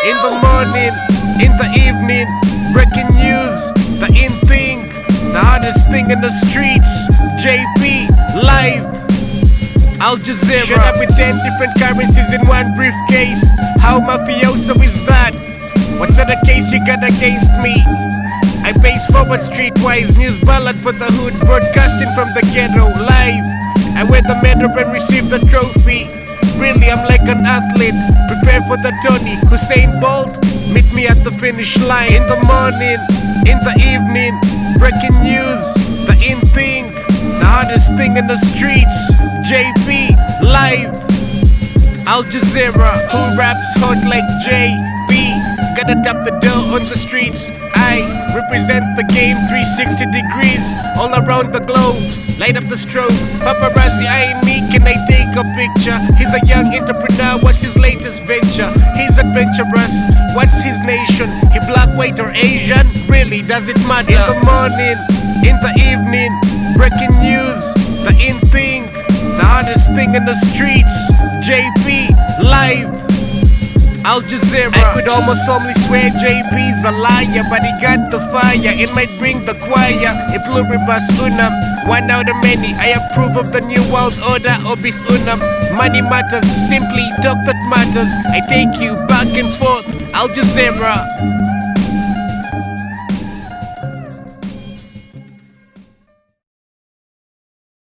In the morning, in the evening, breaking news, the in thing, the hottest thing in the streets. JP, live, Al Jazeera. Shut up with 10 different currencies in one briefcase. How mafioso is that? What's the case you got against me? I pace forward streetwise, news ballad for the hood, broadcasting from the ghetto, live. I wear the medal and receive the trophy. Really, I'm like an athlete, prepare for the Tony. Usain Bolt, meet me at the finish line. In the morning, in the evening, breaking news, the in thing, the hottest thing in the streets. JP, live, Al Jazeera. Who raps hot like JP? Gotta tap the door on the streets. I represent the game 360 degrees all around the globe. Light up the strobe, paparazzi eyeing me, can I take a picture? He's a young entrepreneur, what's his latest venture? He's adventurous, what's his nation? He black, white or Asian? Really, does it matter? In the morning, in the evening, breaking news, the in thing, the hottest thing in the streets. JP, live, Al Jazeera. I could almost only swear JP's a liar, but he got the fire, it might bring the choir. In pluribus unum, one out of many. I approve of the new world order, obis unum. Money matters, simply talk that matters. I take you back and forth, Al Jazeera.